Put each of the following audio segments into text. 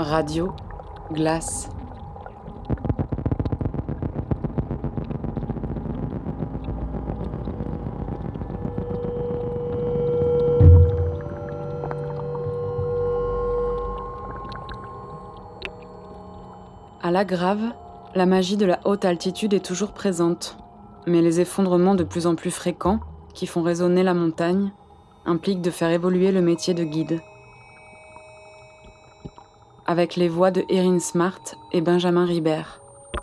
Radio, glace. À la Grave, la magie de la haute altitude est toujours présente, mais les effondrements de plus en plus fréquents, qui font résonner la montagne, impliquent de faire évoluer le métier de guide. Avec les voix de Erin Smart et Benjamin Ribert.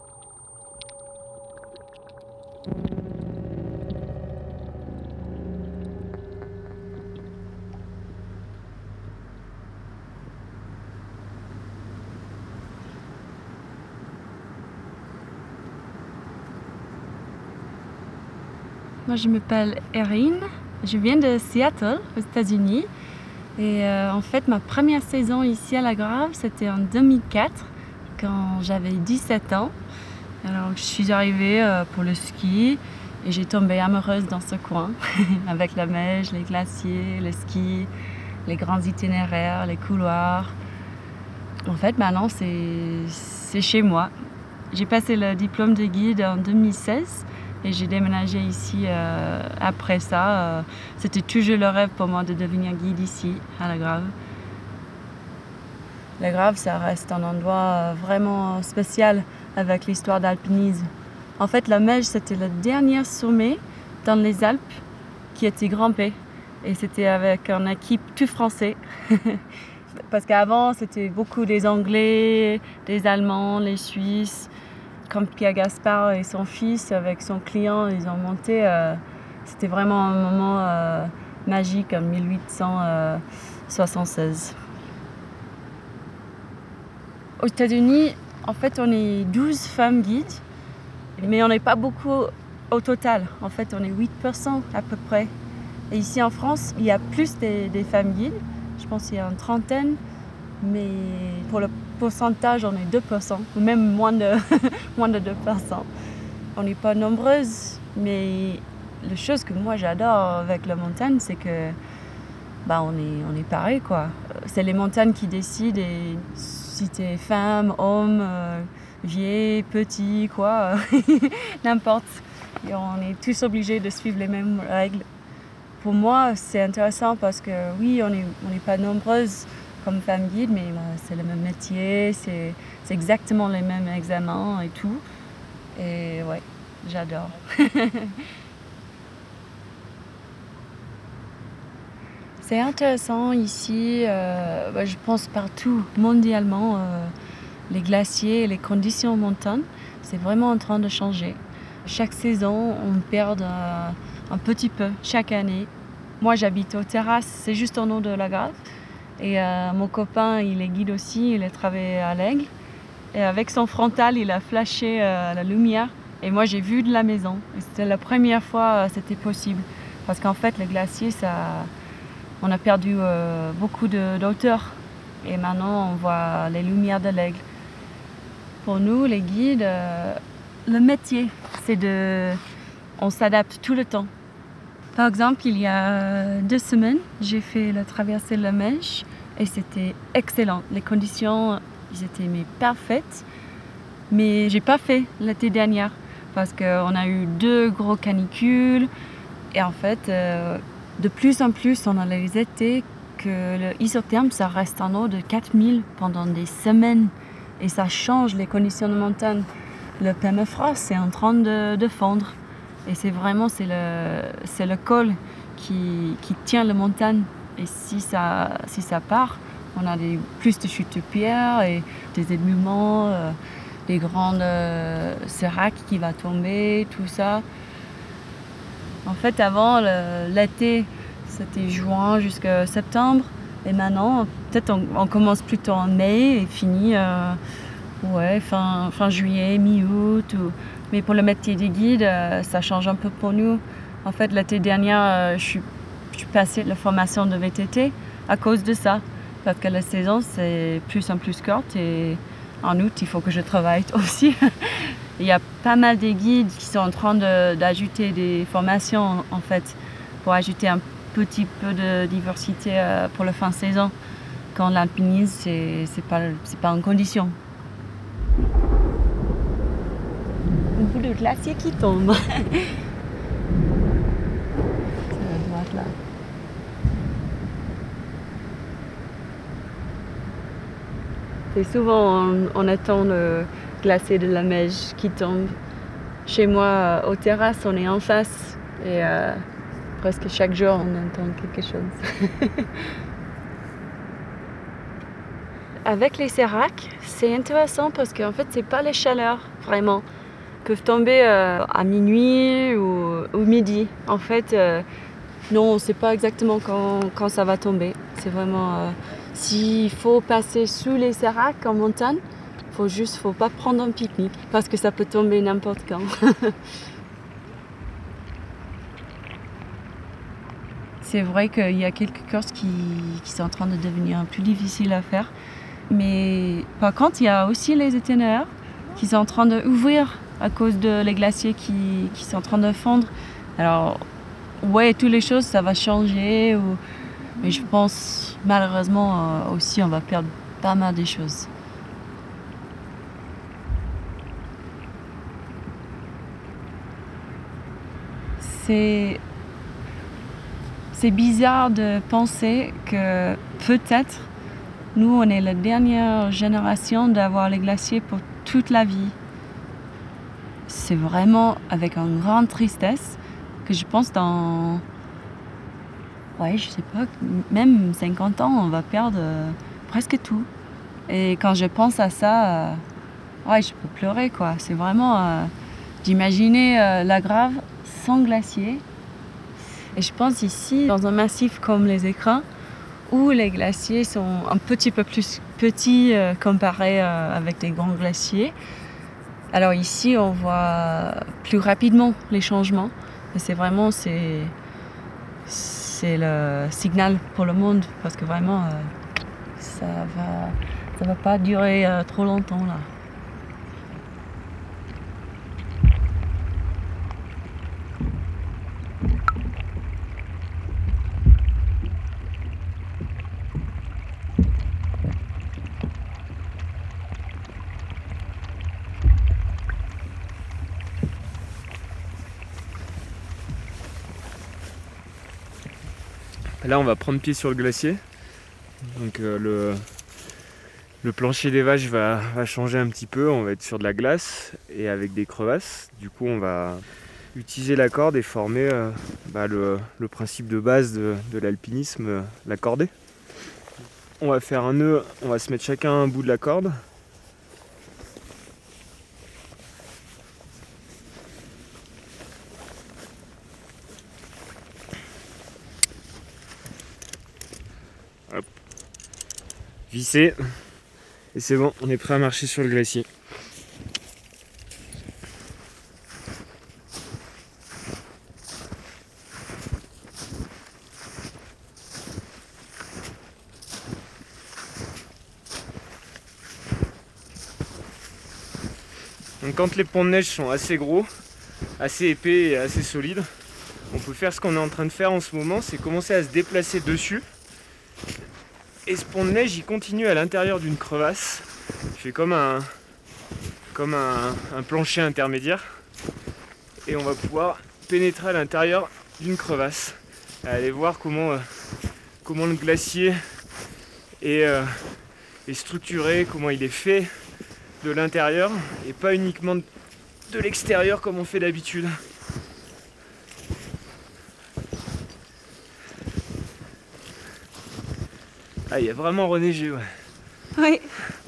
Moi, je m'appelle Erin, je viens de Seattle, aux États-Unis. Et en fait, ma première saison ici à la Grave, c'était en 2004, quand j'avais 17 ans. Alors, je suis arrivée pour le ski et j'ai tombé amoureuse dans ce coin, avec la neige, les glaciers, le ski, les grands itinéraires, les couloirs. En fait, maintenant, c'est chez moi. J'ai passé le diplôme de guide en 2016. Et j'ai déménagé ici après ça. C'était toujours le rêve pour moi de devenir guide ici, à la Grave. La Grave, ça reste un endroit vraiment spécial avec l'histoire d'alpinisme. En fait, la Meige, c'était le dernier sommet dans les Alpes qui était grimpé. Et c'était avec une équipe tout français. Parce qu'avant, c'était beaucoup des Anglais, des Allemands, les Suisses. Quand Pierre Gaspard et son fils, avec son client, ils ont monté, c'était vraiment un moment magique en 1876. Aux États-Unis, en fait, on est 12 femmes guides, mais on n'est pas beaucoup au total. En fait, on est 8% à peu près. Et ici en France, il y a plus des femmes guides. Je pense qu'il y a une trentaine, mais pour le pourcentage, on est 2%, ou même moins de 2%. On n'est pas nombreuses, mais la chose que moi j'adore avec la montagne, c'est que on est pareil, quoi. C'est les montagnes qui décident, et si t'es femme, homme, vieille, petit, quoi, n'importe. Et on est tous obligés de suivre les mêmes règles. Pour moi, c'est intéressant parce que oui, on n'est pas nombreuses comme femme guide, mais c'est le même métier, c'est exactement les mêmes examens et tout. Et ouais, j'adore. C'est intéressant ici, je pense partout, mondialement, les glaciers et les conditions en montagne, c'est vraiment en train de changer. Chaque saison, on perd un petit peu, chaque année. Moi, j'habite aux Terrasses, c'est juste en haut de la Grave. Et mon copain, il est guide aussi, il a travaillé à l'Aigle. Et avec son frontal, il a flashé la lumière. Et moi, j'ai vu de la maison. Et c'était la première fois que c'était possible. Parce qu'en fait, le glacier, on a perdu beaucoup d'auteur. Et maintenant, on voit les lumières de l'Aigle. Pour nous, les guides, le métier, on s'adapte tout le temps. Par exemple, il y a 2 semaines, j'ai fait la traversée de la Meige et c'était excellent. Les conditions, ils étaient parfaites, mais j'ai pas fait l'été dernier parce qu'on a eu 2 gros canicules et en fait, de plus en plus, on a les étés que le isotherme, ça reste en haut de 4000 pendant des semaines et ça change les conditions de montagne. Le permafrost, c'est en train de fondre. Et c'est le col qui tient la montagne. Et si ça part, on a plus de chutes de pierres et des éboulements, des grandes séracs qui vont tomber, tout ça. En fait, avant, l'été, c'était juin jusqu'à septembre. Et maintenant, peut-être on commence plutôt en mai et finit fin juillet, mi-août. Mais pour le métier de guide, ça change un peu pour nous. En fait, l'été dernier, je suis passée la formation de VTT à cause de ça. Parce que la saison, c'est plus en plus courte et en août, il faut que je travaille aussi. Il y a pas mal de guides qui sont en train d'ajouter des formations, en fait, pour ajouter un petit peu de diversité pour la fin de saison. quand l'alpinisme, c'est pas en condition. Un bout de glacier qui tombe. C'est à droite là. Et souvent on attend le glacier de la Meije qui tombe. Chez moi, aux terrasses, on est en face et presque chaque jour on entend quelque chose. Avec les séracs, c'est intéressant parce qu'en fait, c'est pas les chaleurs vraiment. Ils peuvent tomber à minuit ou midi. En fait, non, on ne sait pas exactement quand ça va tomber. C'est vraiment s'il faut passer sous les séracs en montagne, faut pas prendre un pique-nique parce que ça peut tomber n'importe quand. C'est vrai qu'il y a quelques courses qui sont en train de devenir plus difficiles à faire. Mais par contre, il y a aussi les itinéraires qui sont en train d'ouvrir à cause de les glaciers qui sont en train de fondre. Alors, ouais, toutes les choses, ça va changer. Mais je pense, malheureusement, aussi, on va perdre pas mal de choses. C'est bizarre de penser que peut-être nous, on est la dernière génération d'avoir les glaciers pour toute la vie. C'est vraiment avec une grande tristesse que je pense je sais pas, même 50 ans, on va perdre presque tout. Et quand je pense à ça, je peux pleurer, quoi. C'est vraiment d'imaginer la Grave sans glacier. Et je pense ici, dans un massif comme les Écrins, où les glaciers sont un petit peu plus petits comparés avec des grands glaciers. Alors ici, on voit plus rapidement les changements. Et c'est vraiment c'est le signal pour le monde parce que vraiment, ça va pas durer trop longtemps là. Là, on va prendre pied sur le glacier. Donc le plancher des vaches va changer un petit peu. On va être sur de la glace et avec des crevasses. Du coup, on va utiliser la corde et former le principe de base de l'alpinisme, la cordée. On va faire un nœud, on va se mettre chacun un bout de la corde. Hop. Visser. Et c'est bon, on est prêt à marcher sur le glacier. Donc quand les ponts de neige sont assez gros, assez épais et assez solides, on peut faire ce qu'on est en train de faire en ce moment, c'est commencer à se déplacer dessus. Et ce pont de neige, il continue à l'intérieur d'une crevasse. Il fait comme un plancher intermédiaire. Et on va pouvoir pénétrer à l'intérieur d'une crevasse. Et aller voir comment le glacier est structuré, comment il est fait de l'intérieur et pas uniquement de l'extérieur comme on fait d'habitude. Ah, il y a vraiment reneigé, ouais. Oui.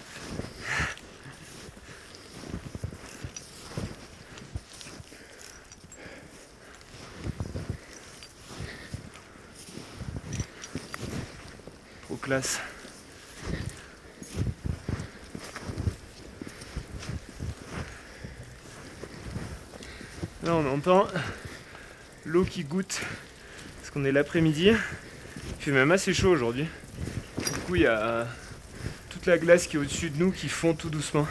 Trop classe. Là, on entend l'eau qui goutte parce qu'on est l'après-midi. Il fait même assez chaud aujourd'hui. Du coup, il y a toute la glace qui est au-dessus de nous qui fond tout doucement.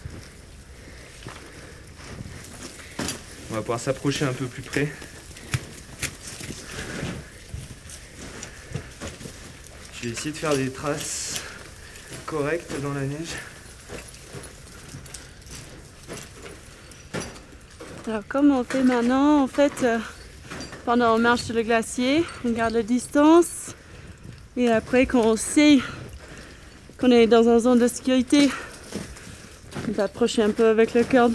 On va pouvoir s'approcher un peu plus près. Je vais essayer de faire des traces correctes dans la neige. Alors comme on fait maintenant, en fait, pendant on marche sur le glacier, on garde la distance. Et après, quand on sait qu'on est dans une zone de sécurité, on va approcher un peu avec la corde.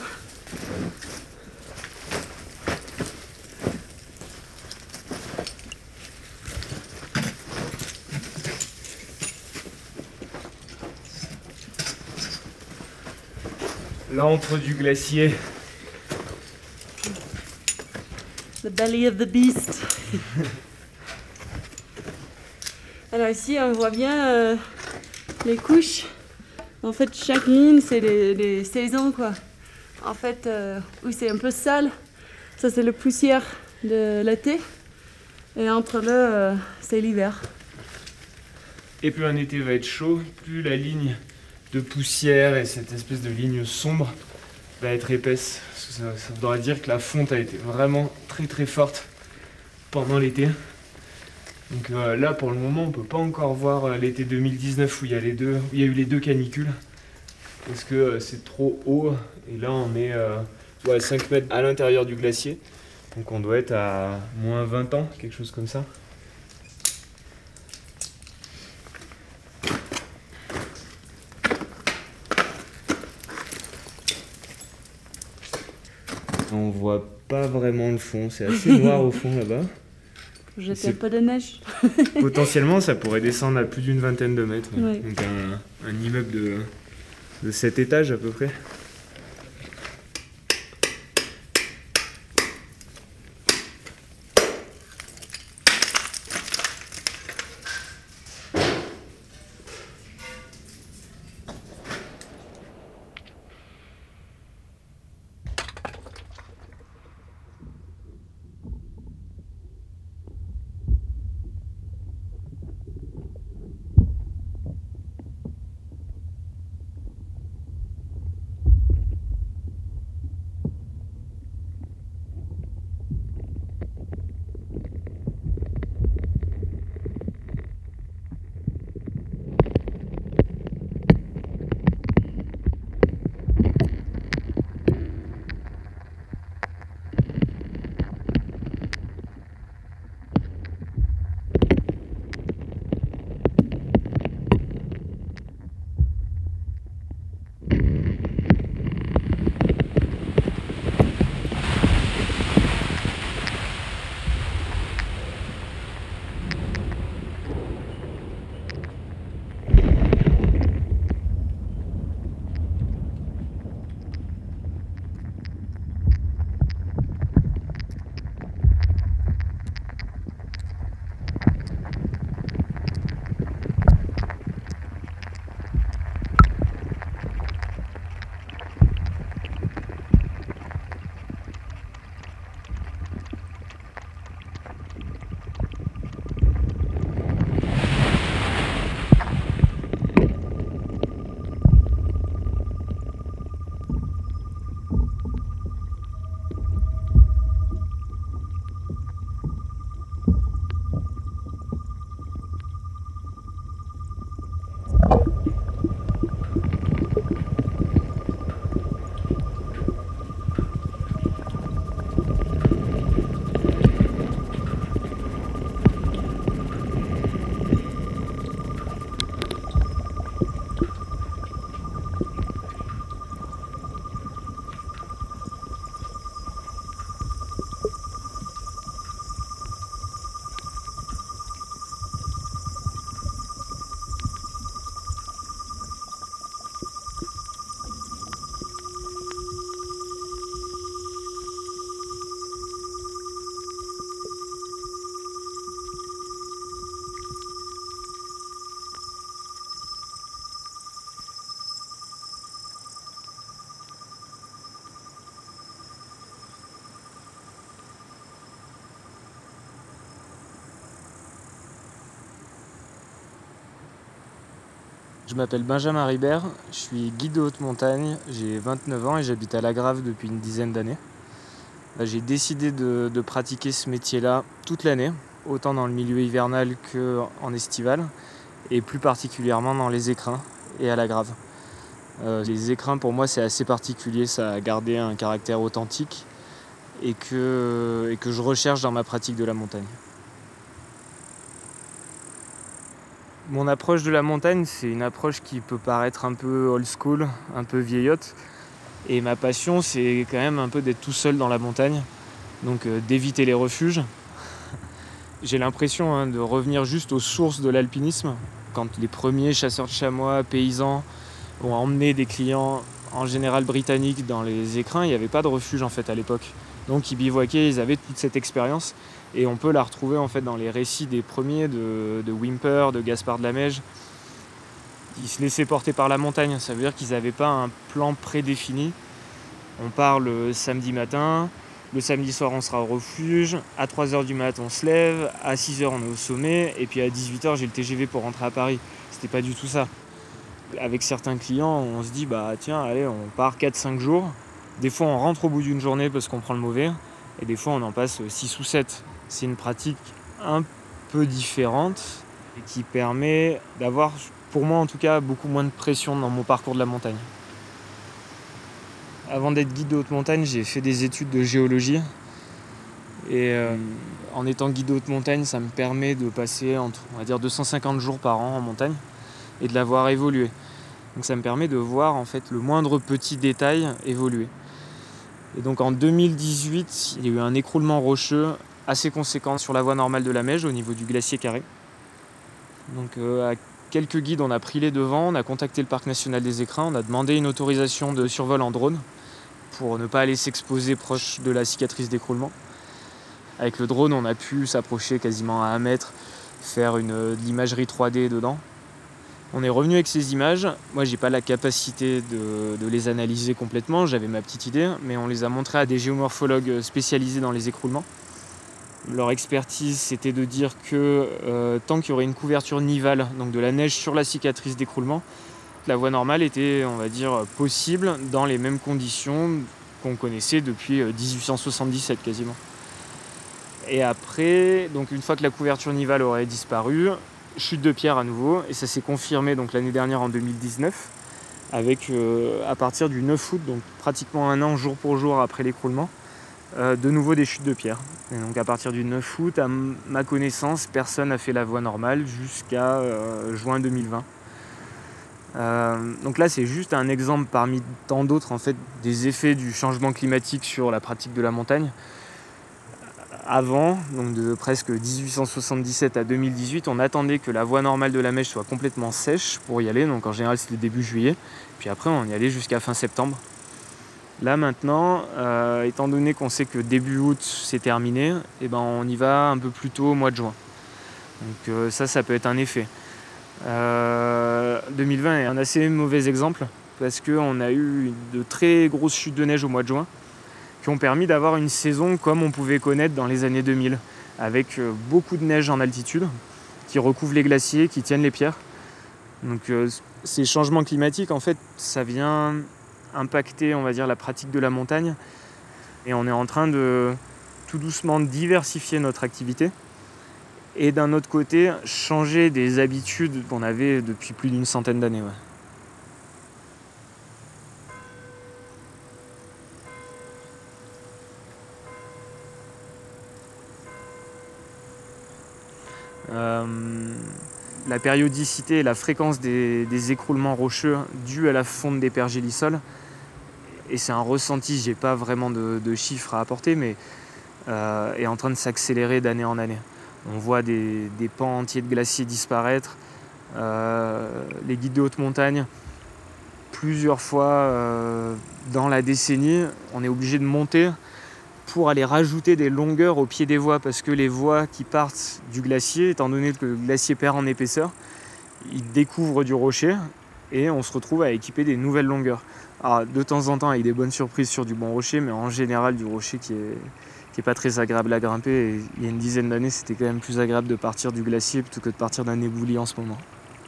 L'antre du glacier. The belly of the beast. Alors ici, on voit bien les couches. En fait, chaque mine, c'est les saisons, quoi. En fait, où c'est un peu sale, ça c'est la poussière de l'été. Et entre là, c'est l'hiver. Et plus un été va être chaud, plus la ligne de poussière et cette espèce de ligne sombre va être épaisse. Ça voudra dire que la fonte a été vraiment très très forte pendant l'été. Donc là pour le moment on peut pas encore voir l'été 2019 où il y a eu les deux canicules parce que c'est trop haut et là on est 5 mètres à l'intérieur du glacier. Donc on doit être à moins 20 ans, quelque chose comme ça. On voit pas vraiment le fond, c'est assez noir au fond là-bas. Jeter un peu de neige. Potentiellement ça pourrait descendre à plus d'une vingtaine de mètres. Ouais. Donc un immeuble de 7 étages à peu près. Je m'appelle Benjamin Ribert, je suis guide de haute montagne, j'ai 29 ans et j'habite à La Grave depuis une dizaine d'années. J'ai décidé de pratiquer ce métier-là toute l'année, autant dans le milieu hivernal qu'en estival. et plus particulièrement dans les écrins et à la grave. Les écrins, pour moi, c'est assez particulier, ça a gardé un caractère authentique et que je recherche dans ma pratique de la montagne. Mon approche de la montagne, c'est une approche qui peut paraître un peu old school, un peu vieillotte. Et ma passion, c'est quand même un peu d'être tout seul dans la montagne, donc d'éviter les refuges. J'ai l'impression de revenir juste aux sources de l'alpinisme. Quand les premiers chasseurs de chamois, paysans, ont emmené des clients, en général britanniques, dans les écrins, il n'y avait pas de refuge en fait à l'époque. Donc ils bivouaquaient, ils avaient toute cette expérience. Et on peut la retrouver en fait dans les récits des premiers de Whymper, de Gaspard de la Mège. Ils se laissaient porter par la montagne, ça veut dire qu'ils n'avaient pas un plan prédéfini. On part le samedi matin, le samedi soir on sera au refuge, à 3h du mat on se lève, à 6h on est au sommet, et puis à 18h j'ai le TGV pour rentrer à Paris. C'était pas du tout ça. Avec certains clients, on se dit tiens, allez, on part 4-5 jours. Des fois on rentre au bout d'une journée parce qu'on prend le mauvais, et des fois on en passe 6 ou 7. C'est une pratique un peu différente et qui permet d'avoir, pour moi en tout cas, beaucoup moins de pression dans mon parcours de la montagne. Avant d'être guide de haute montagne, j'ai fait des études de géologie. Et en étant guide de haute montagne, ça me permet de passer entre, on va dire, 250 jours par an en montagne et de la voir évoluer. Donc ça me permet de voir en fait le moindre petit détail évoluer. Et donc en 2018, il y a eu un écroulement rocheux assez conséquent sur la voie normale de la Mège au niveau du glacier Carré. Donc à quelques guides, on a pris les devants, on a contacté le parc national des Écrins, on a demandé une autorisation de survol en drone pour ne pas aller s'exposer proche de la cicatrice d'écroulement. Avec le drone, on a pu s'approcher quasiment à 1 mètre, faire de l'imagerie 3D dedans. On est revenu avec ces images. Moi, j'ai pas la capacité de les analyser complètement, j'avais ma petite idée, mais on les a montrées à des géomorphologues spécialisés dans les écroulements. Leur expertise, c'était de dire que tant qu'il y aurait une couverture nivale, donc de la neige sur la cicatrice d'écroulement, la voie normale était, on va dire, possible dans les mêmes conditions qu'on connaissait depuis 1877 quasiment. Et après, donc une fois que la couverture nivale aurait disparu, chute de pierre à nouveau, et ça s'est confirmé donc l'année dernière en 2019, avec à partir du 9 août, donc pratiquement 1 an jour pour jour après l'écroulement, de nouveau des chutes de pierre. Et donc à partir du 9 août, à ma connaissance, personne n'a fait la voie normale jusqu'à juin 2020. Donc là, c'est juste un exemple parmi tant d'autres en fait, des effets du changement climatique sur la pratique de la montagne. Avant, donc de presque 1877 à 2018, on attendait que la voie normale de la Mège soit complètement sèche pour y aller. Donc en général, c'était début juillet. Puis après, on y allait jusqu'à fin septembre. Là maintenant, étant donné qu'on sait que début août c'est terminé, on y va un peu plus tôt au mois de juin. Donc ça peut être un effet. 2020 est un assez mauvais exemple parce qu'on a eu de très grosses chutes de neige au mois de juin qui ont permis d'avoir une saison comme on pouvait connaître dans les années 2000 avec beaucoup de neige en altitude qui recouvre les glaciers, qui tiennent les pierres. Donc ces changements climatiques en fait ça vient impacter on va dire la pratique de la montagne et on est en train de tout doucement diversifier notre activité. Et d'un autre côté, changer des habitudes qu'on avait depuis plus d'une centaine d'années. Ouais. La périodicité et la fréquence des écroulements rocheux dus à la fonte des pergélisols, et c'est un ressenti, j'ai pas vraiment de chiffres à apporter, mais est en train de s'accélérer d'année en année. On voit des pans entiers de glaciers disparaître. Les guides de haute montagne, plusieurs fois dans la décennie, on est obligé de monter pour aller rajouter des longueurs au pied des voies parce que les voies qui partent du glacier, étant donné que le glacier perd en épaisseur, ils découvrent du rocher et on se retrouve à équiper des nouvelles longueurs. Alors, de temps en temps avec des bonnes surprises sur du bon rocher, mais en général du rocher qui est pas très agréable à grimper. Et il y a une dizaine d'années, c'était quand même plus agréable de partir du glacier plutôt que de partir d'un éboulis en ce moment.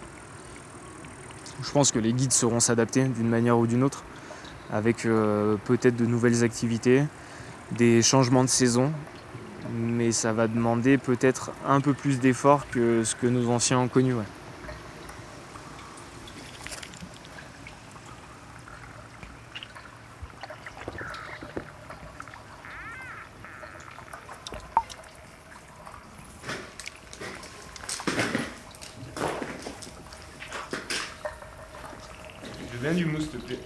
Je pense que les guides sauront s'adapter d'une manière ou d'une autre, avec peut-être de nouvelles activités, des changements de saison, mais ça va demander peut-être un peu plus d'efforts que ce que nos anciens ont connu. Ouais. veux bien du mousse, s'il te plaît.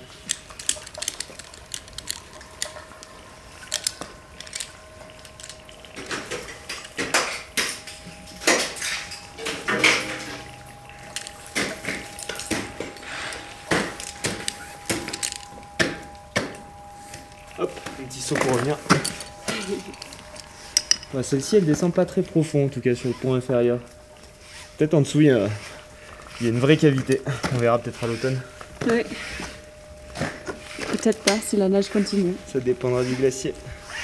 Hop, un petit saut pour revenir. Ouais, celle-ci, elle descend pas très profond, en tout cas sur le pont inférieur. Peut-être en dessous, il y a une vraie cavité. On verra peut-être à l'automne. Oui. Peut-être pas si la neige continue. Ça dépendra du glacier.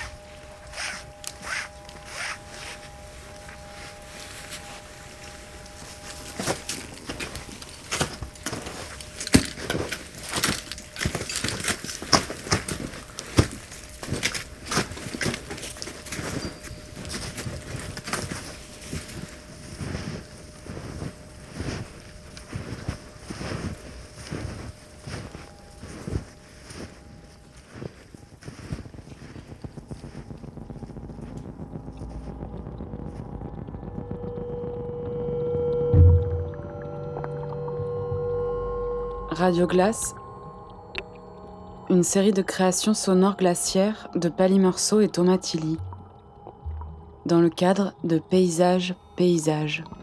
Radio Glace, une série de créations sonores glaciaires de Pali Meursault et Thomas Tilly, dans le cadre de Paysage.